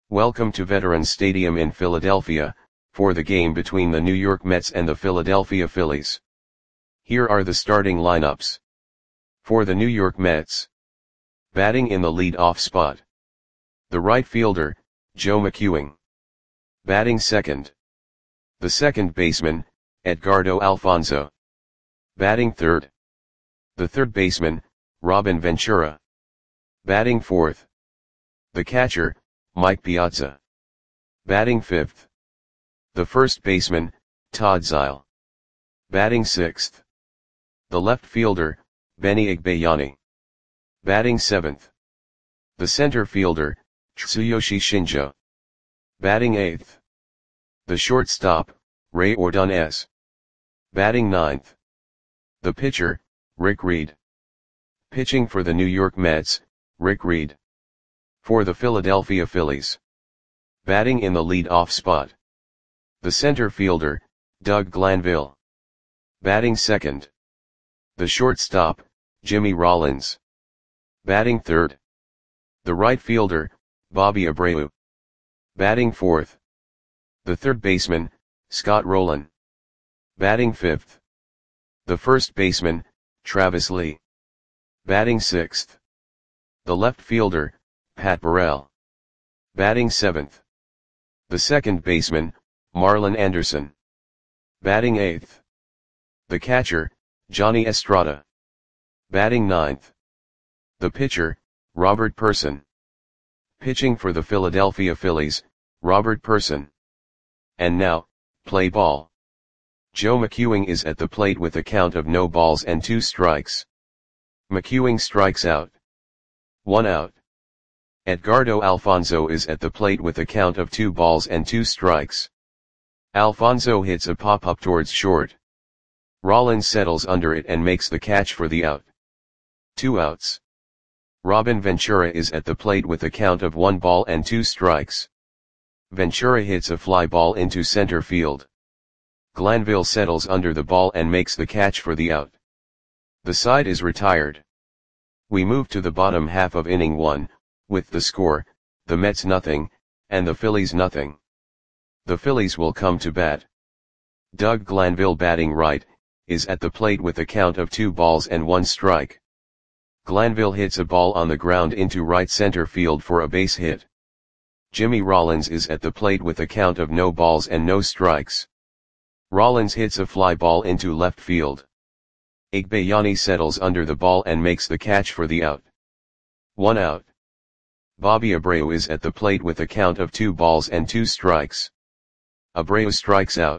Welcome to Veterans Stadium in Philadelphia, for the game between the New York Mets and the Philadelphia Phillies. Here are the starting lineups. For the New York Mets. Batting in the lead-off spot. The right fielder, Joe McEwing. Batting second. The second baseman, Edgardo Alfonzo. Batting third. The third baseman, Robin Ventura. Batting fourth. The catcher, Mike Piazza. Batting fifth. The first baseman, Todd Zeile. Batting sixth. The left fielder, Benny Igbayani. Batting seventh. The center fielder, Tsuyoshi Shinjo. Batting eighth. The shortstop, Ray Ordonez. Batting ninth. The pitcher, Rick Reed. Pitching for the New York Mets, Rick Reed. For the Philadelphia Phillies. Batting in the lead-off spot. The center fielder, Doug Glanville. Batting second. The shortstop, Jimmy Rollins. Batting third. The right fielder, Bobby Abreu. Batting fourth. The third baseman, Scott Rolen. Batting fifth. The first baseman, Travis Lee. Batting sixth. The left fielder, Pat Burrell. Batting seventh. The second baseman, Marlon Anderson. Batting eighth. The catcher, Johnny Estrada. Batting ninth. The pitcher, Robert Pursson. Pitching for the Philadelphia Phillies, Robert Pursson. And now, play ball. Joe McEwing is at the plate with a count of no balls and 2 strikes. McEwing strikes out. 1 out. Edgardo Alfonzo is at the plate with a count of 2 balls and 2 strikes. Alfonzo hits a pop-up towards short. Rollins settles under it and makes the catch for the out. 2 outs. Robin Ventura is at the plate with a count of 1 ball and 2 strikes. Ventura hits a fly ball into center field. Glanville settles under the ball and makes the catch for the out. The side is retired. We move to the bottom half of inning 1, with the score, the Mets nothing, and the Phillies nothing. The Phillies will come to bat. Doug Glanville, batting right, is at the plate with a count of 2 balls and 1 strike. Glanville hits a ball on the ground into right center field for a base hit. Jimmy Rollins is at the plate with a count of no balls and no strikes. Rollins hits a fly ball into left field. Igbayani settles under the ball and makes the catch for the out. 1 out. Bobby Abreu is at the plate with a count of 2 balls and 2 strikes. Abreu strikes out.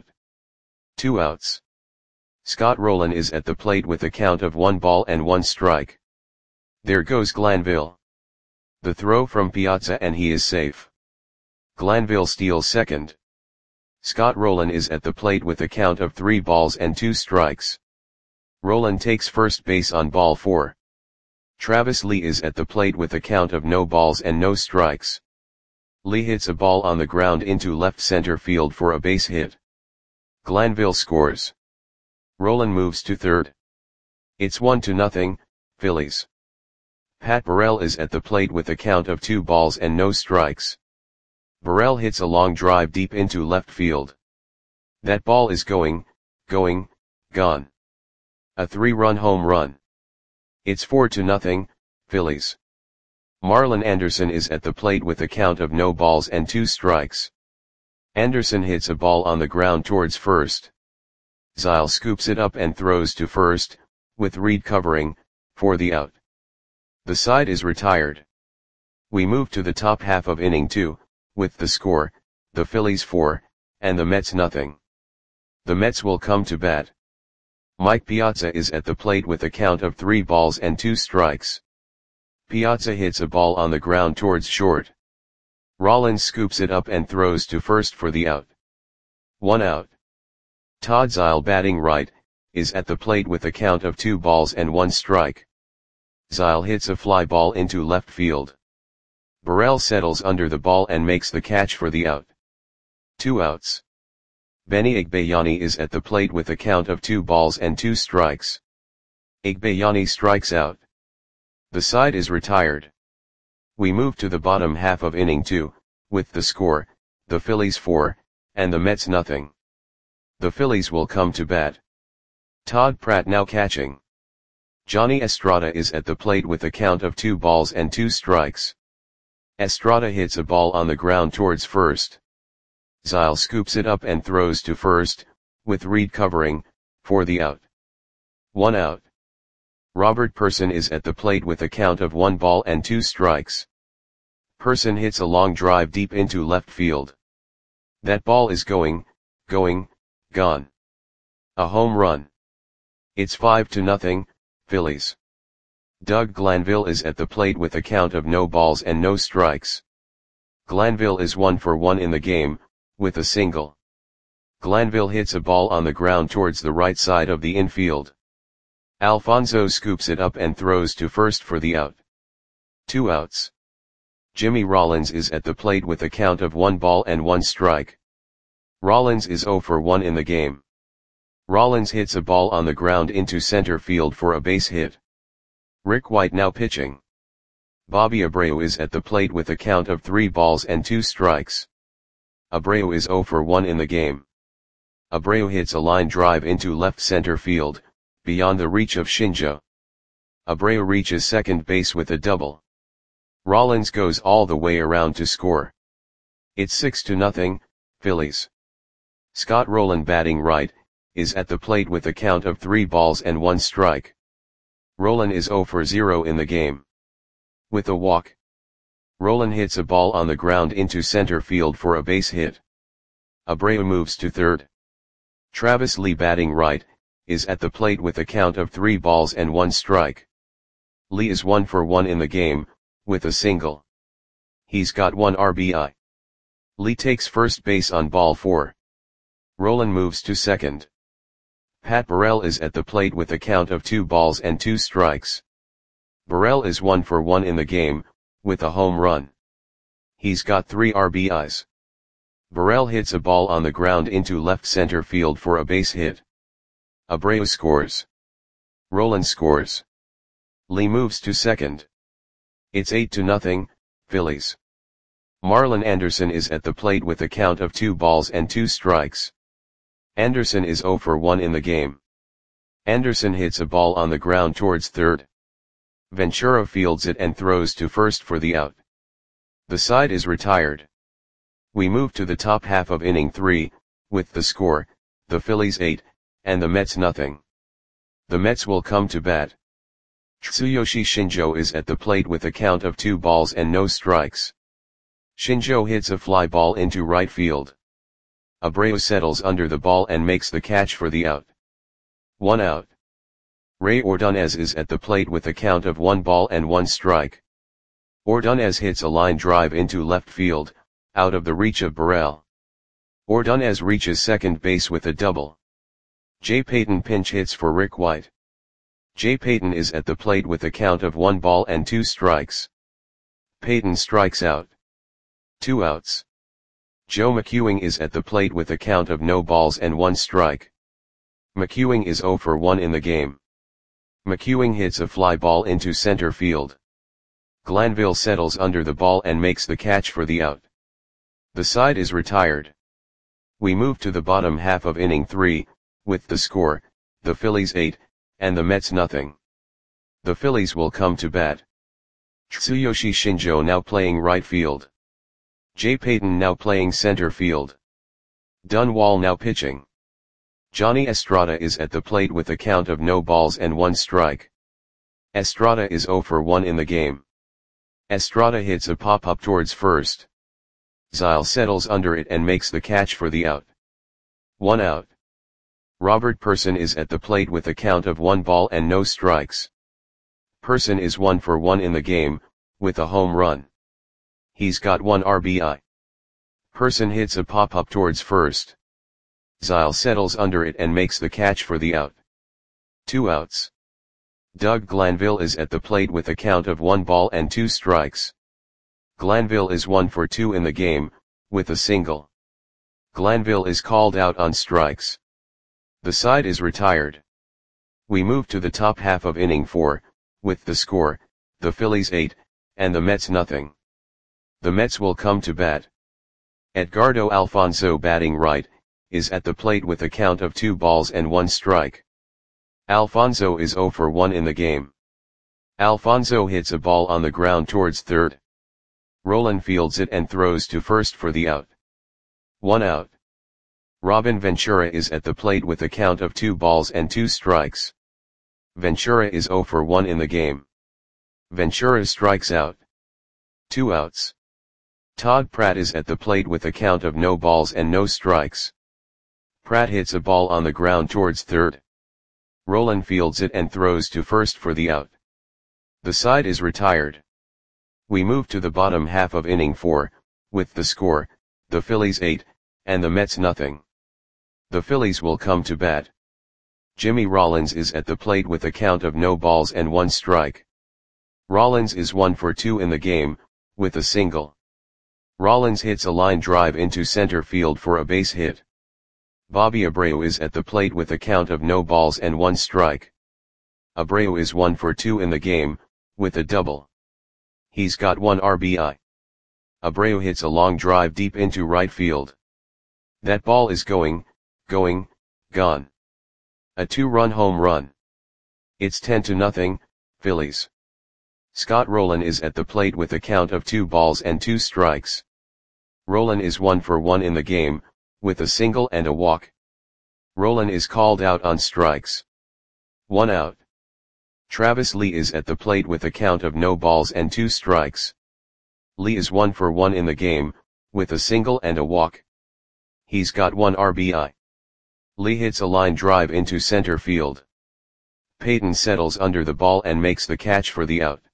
2 outs. Scott Rolen is at the plate with a count of 1 ball and 1 strike. There goes Glanville. The throw from Piazza and he is safe. Glanville steals second. Scott Rolen is at the plate with a count of 3 balls and 2 strikes. Rolen takes first base on ball 4. Travis Lee is at the plate with a count of no balls and no strikes. Lee hits a ball on the ground into left center field for a base hit. Glanville scores. Rolen moves to third. It's 1-0, Phillies. Pat Burrell is at the plate with a count of 2 balls and no strikes. Burrell hits a long drive deep into left field. That ball is gone. A 3-run home run. It's 4-0, Phillies. Marlon Anderson is at the plate with a count of no balls and 2 strikes. Anderson hits a ball on the ground towards first. Zeile scoops it up and throws to first, with Reed covering, for the out. The side is retired. We move to the top half of inning 2, with the score, the Phillies 4, and the Mets nothing. The Mets will come to bat. Mike Piazza is at the plate with a count of 3 balls and 2 strikes. Piazza hits a ball on the ground towards short. Rollins scoops it up and throws to first for the out. 1 out. Todd Zeile, batting right, is at the plate with a count of 2 balls and 1 strike. Zeile hits a fly ball into left field. Burrell settles under the ball and makes the catch for the out. 2 outs. Benny Igbayani is at the plate with a count of 2 balls and 2 strikes. Igbayani strikes out. The side is retired. We move to the bottom half of inning 2, with the score, the Phillies 4, and the Mets nothing. The Phillies will come to bat. Todd Pratt now catching. Johnny Estrada is at the plate with a count of 2 balls and 2 strikes. Estrada hits a ball on the ground towards first. Zyle scoops it up and throws to first, with Reed covering, for the out. 1 out. Robert Person is at the plate with a count of 1 ball and 2 strikes. Person hits a long drive deep into left field. That ball is gone. A home run. It's 5-0, Phillies. Doug Glanville is at the plate with a count of no balls and no strikes. Glanville is 1 for 1 in the game, with a single. Glanville hits a ball on the ground towards the right side of the infield. Alfonso scoops it up and throws to first for the out. 2 outs. Jimmy Rollins is at the plate with a count of 1 ball and 1 strike. Rollins is 0 for 1 in the game. Rollins hits a ball on the ground into center field for a base hit. Rick White now pitching. Bobby Abreu is at the plate with a count of 3 balls and 2 strikes. Abreu is 0 for 1 in the game. Abreu hits a line drive into left center field, beyond the reach of Shinjo. Abreu reaches second base with a double. Rollins goes all the way around to score. It's 6-0, Phillies. Scott Rowland batting right, is at the plate with a count of 3 balls and 1 strike. Rowland is 0 for 0 in the game. With a walk. Rowland hits a ball on the ground into center field for a base hit. Abreu moves to third. Travis Lee batting right, is at the plate with a count of 3 balls and 1 strike. Lee is 1 for 1 in the game, with a single. He's got 1 RBI. Lee takes first base on ball 4. Rowland moves to second. Pat Burrell is at the plate with a count of 2 balls and 2 strikes. Burrell is 1 for 1 in the game, with a home run. He's got 3 RBIs. Burrell hits a ball on the ground into left center field for a base hit. Abreu scores. Rowland scores. Lee moves to second. It's 8-0, Phillies. Marlon Anderson is at the plate with a count of 2 balls and 2 strikes. Anderson is 0 for 1 in the game. Anderson hits a ball on the ground towards third. Ventura fields it and throws to first for the out. The side is retired. We move to the top half of inning 3, with the score, the Phillies 8, and the Mets nothing. The Mets will come to bat. Tsuyoshi Shinjo is at the plate with a count of 2 balls and no strikes. Shinjo hits a fly ball into right field. Abreu settles under the ball and makes the catch for the out. 1 out. Ray Ordonez is at the plate with a count of 1 ball and 1 strike. Ordonez hits a line drive into left field, out of the reach of Burrell. Ordonez reaches second base with a double. Jay Payton pinch hits for Rick White. Jay Payton is at the plate with a count of 1 ball and 2 strikes. Payton strikes out. 2 outs. Joe McEwing is at the plate with a count of no balls and 1 strike. McEwing is 0 for 1 in the game. McEwing hits a fly ball into center field. Glanville settles under the ball and makes the catch for the out. The side is retired. We move to the bottom half of inning 3, with the score, the Phillies 8, and the Mets nothing. The Phillies will come to bat. Tsuyoshi Shinjo now playing right field. Jay Payton now playing center field. Dunwall now pitching. Johnny Estrada is at the plate with a count of no balls and 1 strike. Estrada is 0 for 1 in the game. Estrada hits a pop-up towards first. Zyle settles under it and makes the catch for the out. 1 out. Robert Person is at the plate with a count of 1 ball and no strikes. Person is 1 for 1 in the game, with a home run. He's got 1 RBI. Person hits a pop-up towards first. Zyle settles under it and makes the catch for the out. 2 outs. Doug Glanville is at the plate with a count of 1 ball and 2 strikes. Glanville is 1 for 2 in the game, with a single. Glanville is called out on strikes. The side is retired. We move to the top half of inning 4, with the score, the Phillies 8, and the Mets nothing. The Mets will come to bat. Edgardo Alfonso, batting right, is at the plate with a count of 2 balls and 1 strike. Alfonso is 0 for 1 in the game. Alfonso hits a ball on the ground towards third. Roland fields it and throws to first for the out. 1 out. Robin Ventura is at the plate with a count of 2 balls and 2 strikes. Ventura is 0 for 1 in the game. Ventura strikes out. 2 outs. Todd Pratt is at the plate with a count of no balls and no strikes. Pratt hits a ball on the ground towards third. Roland fields it and throws to first for the out. The side is retired. We move to the bottom half of inning 4, with the score, the Phillies 8, and the Mets nothing. The Phillies will come to bat. Jimmy Rollins is at the plate with a count of no balls and 1 strike. Rollins is 1 for 2 in the game, with a single. Rollins hits a line drive into center field for a base hit. Bobby Abreu is at the plate with a count of no balls and 1 strike. Abreu is 1 for 2 in the game, with a double. He's got 1 RBI. Abreu hits a long drive deep into right field. That ball is gone. A 2-run home run. It's 10-0, Phillies. Scott Rolen is at the plate with a count of 2 balls and 2 strikes. Rolen is 1 for 1 in the game, with a single and a walk. Rolen is called out on strikes. 1 out. Travis Lee is at the plate with a count of no balls and 2 strikes. Lee is 1 for 1 in the game, with a single and a walk. He's got 1 RBI. Lee hits a line drive into center field. Peyton settles under the ball and makes the catch for the out.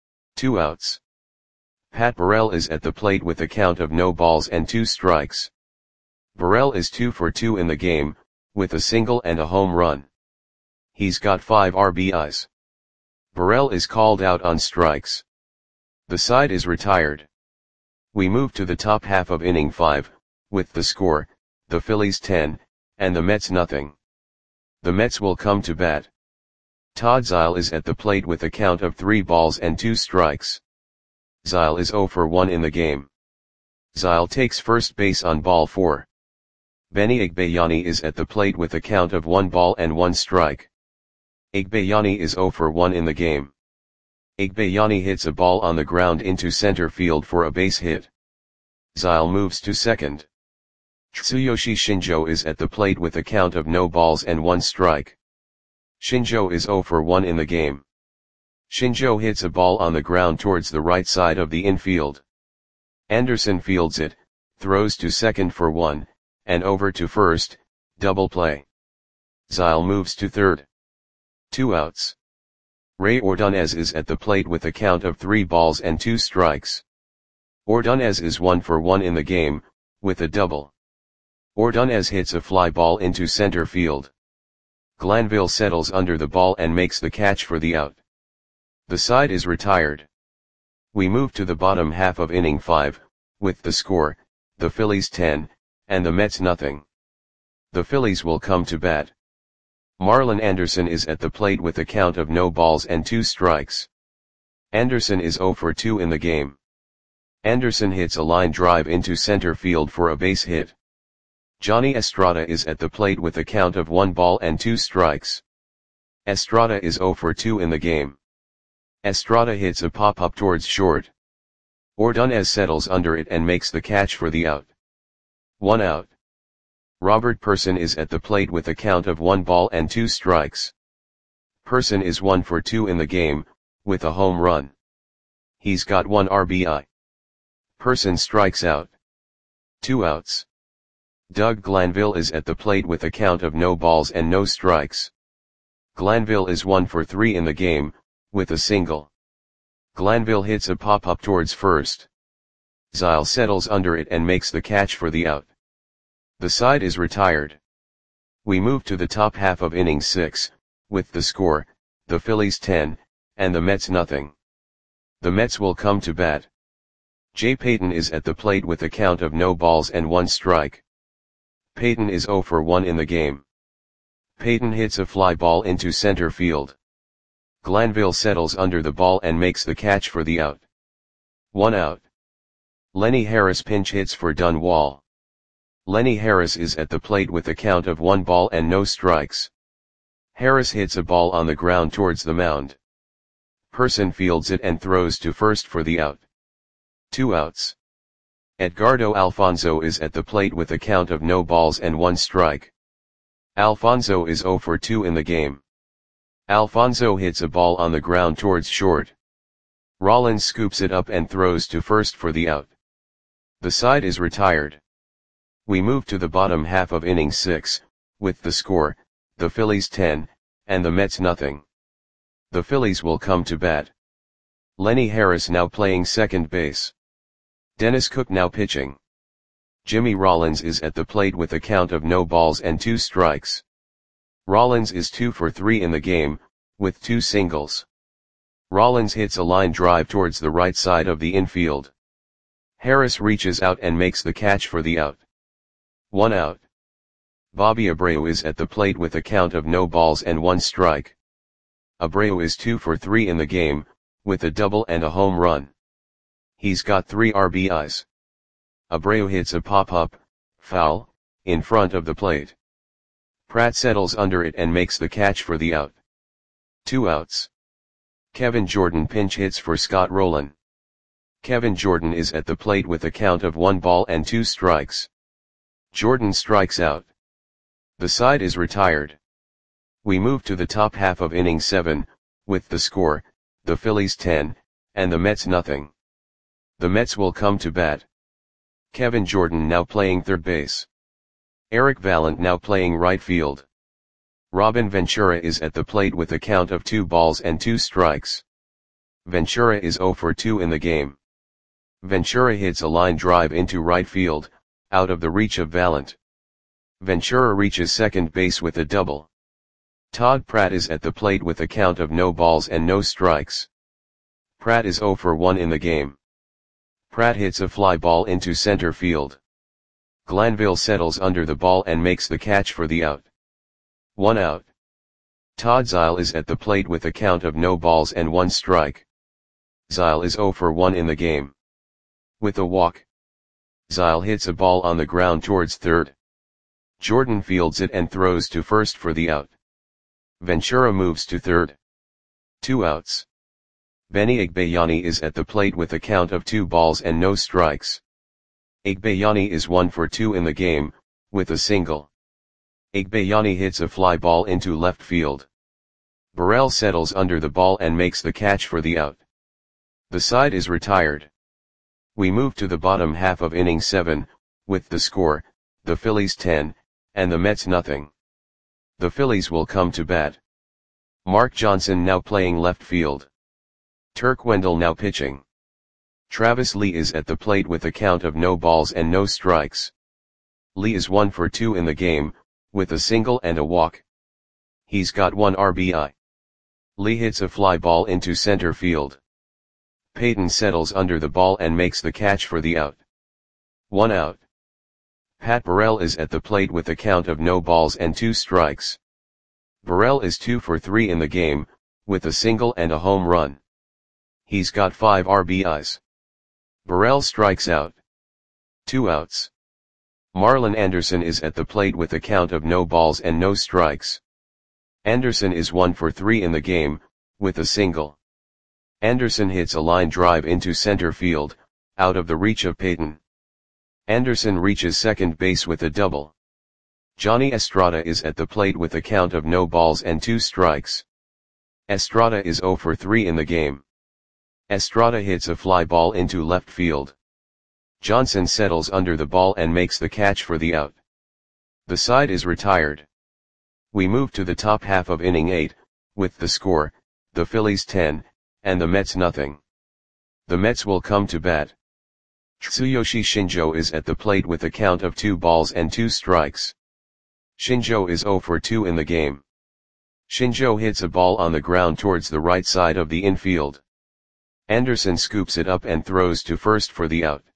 2 outs. Pat Burrell is at the plate with a count of no balls and 2 strikes. Burrell is 2 for 2 in the game, with a single and a home run. He's got 5 RBIs. Burrell is called out on strikes. The side is retired. We move to the top half of inning 5, with the score, the Phillies 10, and the Mets nothing. The Mets will come to bat. Todd Zeile is at the plate with a count of 3 balls and 2 strikes. Zeile is 0 for 1 in the game. Zeile takes first base on ball 4. Benny Igbayani is at the plate with a count of 1 ball and 1 strike. Igbayani is 0 for 1 in the game. Igbayani hits a ball on the ground into center field for a base hit. Zeile moves to second. Tsuyoshi Shinjo is at the plate with a count of no balls and 1 strike. Shinjo is 0 for 1 in the game. Shinjo hits a ball on the ground towards the right side of the infield. Anderson fields it, throws to second for 1, and over to first, double play. Zeile moves to third. 2 outs. Ray Ordonez is at the plate with a count of 3 balls and 2 strikes. Ordonez is 1 for 1 in the game, with a double. Ordonez hits a fly ball into center field. Glanville settles under the ball and makes the catch for the out. The side is retired. We move to the bottom half of inning 5, with the score, the Phillies 10, and the Mets nothing. The Phillies will come to bat. Marlon Anderson is at the plate with a count of no balls and 2 strikes. Anderson is 0 for 2 in the game. Anderson hits a line drive into center field for a base hit. Johnny Estrada is at the plate with a count of 1 ball and 2 strikes. Estrada is 0 for 2 in the game. Estrada hits a pop-up towards short. Ordonez settles under it and makes the catch for the out. 1 out. Robert Person is at the plate with a count of 1 ball and 2 strikes. Person is 1 for 2 in the game, with a home run. He's got 1 RBI. Person strikes out. 2 outs. Doug Glanville is at the plate with a count of no balls and no strikes. Glanville is 1 for 3 in the game, with a single. Glanville hits a pop-up towards first. Zeile settles under it and makes the catch for the out. The side is retired. We move to the top half of inning 6, with the score, the Phillies 10, and the Mets nothing. The Mets will come to bat. Jay Payton is at the plate with a count of no balls and 1 strike. Payton is 0 for 1 in the game. Payton hits a fly ball into center field. Glanville settles under the ball and makes the catch for the out. 1 out. Lenny Harris pinch hits for Dunwall. Lenny Harris is at the plate with a count of 1 ball and no strikes. Harris hits a ball on the ground towards the mound. Person fields it and throws to first for the out. 2 outs. Edgardo Alfonso is at the plate with a count of no balls and 1 strike. Alfonso is 0 for 2 in the game. Alfonso hits a ball on the ground towards short. Rollins scoops it up and throws to first for the out. The side is retired. We move to the bottom half of inning 6, with the score, the Phillies 10, and the Mets nothing. The Phillies will come to bat. Lenny Harris now playing second base. Dennis Cook now pitching. Jimmy Rollins is at the plate with a count of no balls and 2 strikes. Rollins is 2 for 3 in the game, with 2 singles. Rollins hits a line drive towards the right side of the infield. Harris reaches out and makes the catch for the out. 1 out. Bobby Abreu is at the plate with a count of no balls and 1 strike. Abreu is 2 for 3 in the game, with a double and a home run. He's got 3 RBIs. Abreu hits a pop-up, foul, in front of the plate. Pratt settles under it and makes the catch for the out. 2 outs. Kevin Jordan pinch hits for Scott Rowland. Kevin Jordan is at the plate with a count of 1 ball and 2 strikes. Jordan strikes out. The side is retired. We move to the top half of inning 7, with the score, the Phillies 10, and the Mets nothing. The Mets will come to bat. Kevin Jordan now playing third base. Eric Vallant now playing right field. Robin Ventura is at the plate with a count of 2 balls and 2 strikes. Ventura is 0 for 2 in the game. Ventura hits a line drive into right field, out of the reach of Vallant. Ventura reaches second base with a double. Todd Pratt is at the plate with a count of no balls and no strikes. Pratt is 0 for 1 in the game. Pratt hits a fly ball into center field. Glanville settles under the ball and makes the catch for the out. 1 out. Todd Zeile is at the plate with a count of no balls and 1 strike. Zeile is 0 for 1 in the game. With a walk. Zeile hits a ball on the ground towards third. Jordan fields it and throws to first for the out. Ventura moves to third. 2 outs. Benny Igbayani is at the plate with a count of 2 balls and no strikes. Igbayani is 1 for 2 in the game, with a single. Igbayani hits a fly ball into left field. Burrell settles under the ball and makes the catch for the out. The side is retired. We move to the bottom half of inning 7, with the score, the Phillies 10, and the Mets nothing. The Phillies will come to bat. Mark Johnson now playing left field. Turk Wendell now pitching. Travis Lee is at the plate with a count of no balls and no strikes. Lee is 1 for 2 in the game, with a single and a walk. He's got 1 RBI. Lee hits a fly ball into center field. Payton settles under the ball and makes the catch for the out. 1 out. Pat Burrell is at the plate with a count of no balls and 2 strikes. Burrell is 2 for 3 in the game, with a single and a home run. He's got 5 RBIs. Burrell strikes out. 2 outs. Marlon Anderson is at the plate with a count of no balls and no strikes. Anderson is 1 for 3 in the game, with a single. Anderson hits a line drive into center field, out of the reach of Payton. Anderson reaches second base with a double. Johnny Estrada is at the plate with a count of no balls and 2 strikes. Estrada is 0 for 3 in the game. Estrada hits a fly ball into left field. Johnson settles under the ball and makes the catch for the out. The side is retired. We move to the top half of inning 8, with the score, the Phillies 10, and the Mets nothing. The Mets will come to bat. Tsuyoshi Shinjo is at the plate with a count of 2 balls and 2 strikes. Shinjo is 0 for 2 in the game. Shinjo hits a ball on the ground towards the right side of the infield. Anderson scoops it up and throws to first for the out.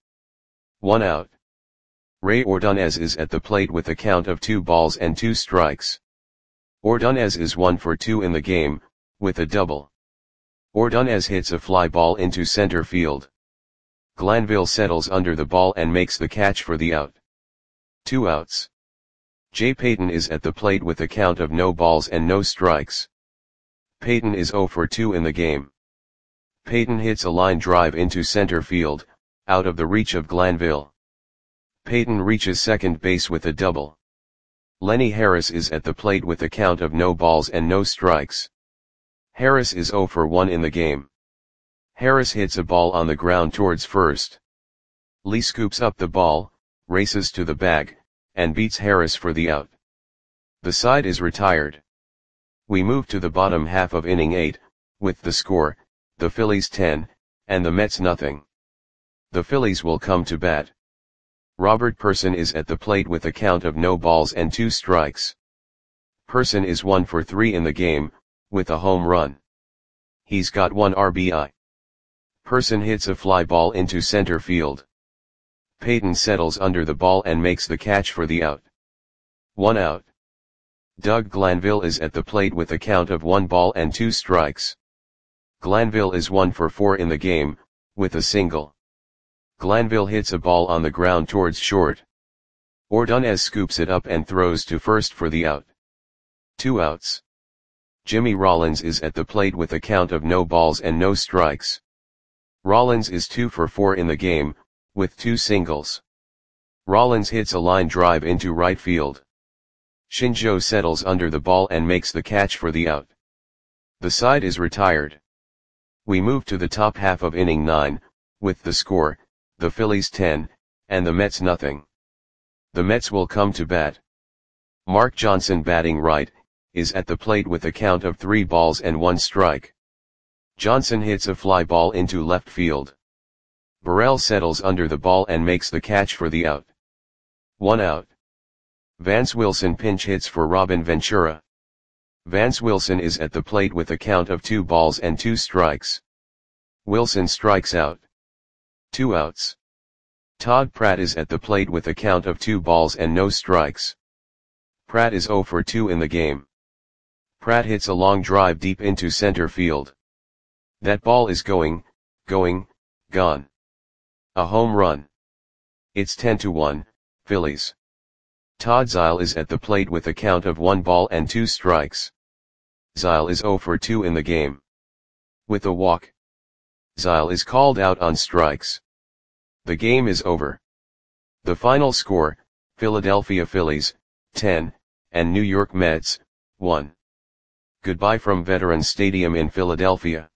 1 out. Ray Ordonez is at the plate with a count of 2 balls and 2 strikes. Ordonez is 1 for 2 in the game, with a double. Ordonez hits a fly ball into center field. Glanville settles under the ball and makes the catch for the out. 2 outs. Jay Payton is at the plate with a count of no balls and no strikes. Payton is 0 for 2 in the game. Payton hits a line drive into center field, out of the reach of Glanville. Payton reaches second base with a double. Lenny Harris is at the plate with a count of no balls and no strikes. Harris is 0 for 1 in the game. Harris hits a ball on the ground towards first. Lee scoops up the ball, races to the bag, and beats Harris for the out. The side is retired. We move to the bottom half of inning 8, with the score, the Phillies 10, and the Mets nothing. The Phillies will come to bat. Robert Person is at the plate with a count of no balls and 2 strikes. Person is 1 for 3 in the game, with a home run. He's got 1 RBI. Person hits a fly ball into center field. Payton settles under the ball and makes the catch for the out. 1 out. Doug Glanville is at the plate with a count of 1 ball and 2 strikes. Glanville is 1 for 4 in the game, with a single. Glanville hits a ball on the ground towards short. Ordonez scoops it up and throws to first for the out. 2 outs. Jimmy Rollins is at the plate with a count of no balls and no strikes. Rollins is 2 for 4 in the game, with 2 singles. Rollins hits a line drive into right field. Shinjo settles under the ball and makes the catch for the out. The side is retired. We move to the top half of inning 9, with the score, the Phillies 10, and the Mets nothing. The Mets will come to bat. Mark Johnson, batting right, is at the plate with a count of 3 balls and 1 strike. Johnson hits a fly ball into left field. Burrell settles under the ball and makes the catch for the out. 1 out. Vance Wilson pinch hits for Robin Ventura. Vance Wilson is at the plate with a count of 2 balls and 2 strikes. Wilson strikes out. 2 outs. Todd Pratt is at the plate with a count of 2 balls and no strikes. Pratt is 0 for 2 in the game. Pratt hits a long drive deep into center field. That ball is gone. A home run. It's 10-1, Phillies. Todd Zeile is at the plate with a count of 1 ball and 2 strikes. Zeile is 0 for 2 in the game. With a walk. Zeile is called out on strikes. The game is over. The final score, Philadelphia Phillies, 10, and New York Mets, 1. Goodbye from Veterans Stadium in Philadelphia.